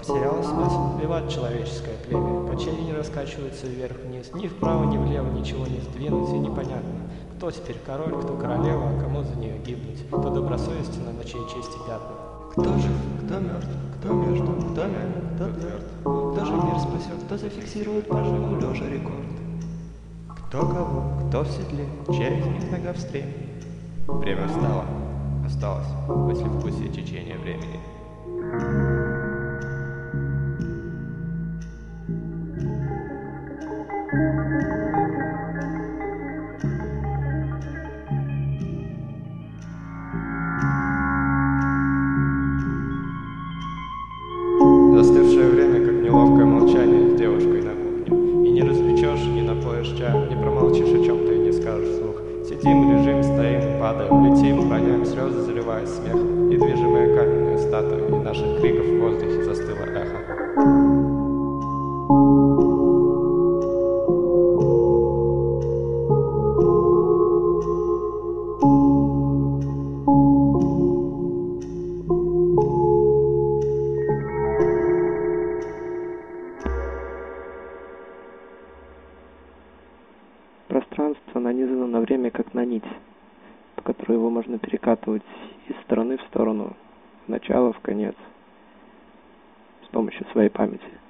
Потерял смысл убивать человеческое племя. Качели не раскачиваются вверх-вниз, ни вправо, ни влево ничего не сдвинуть, и непонятно, кто теперь король, кто королева, а кому за нее гибнуть, кто добросовестен, на чьей чести пятна. Кто жив, кто мертв, кто между, кто мягок, кто тверд, кто же мир спасет, кто зафиксирует поживу лежа рекорд. Кто кого, кто в седле, чья из них нога в стреме. Время встало, осталось послевкусие течения времени. Застывшее время, как неловкое молчание с девушкой на кухне. И не развлечешь, не напоишь чаем, не промолчишь о чем-то и не скажешь вслух. Сидим, лежим, стоим, падаем, летим, роняем слезы, заливаясь смехом. Недвижимые каменные статуи, и наших криков в воздухе застыло эхо. Пространство нанизано на время как на нить, по которой его можно перекатывать из стороны в сторону, в начало, в конец, с помощью своей памяти.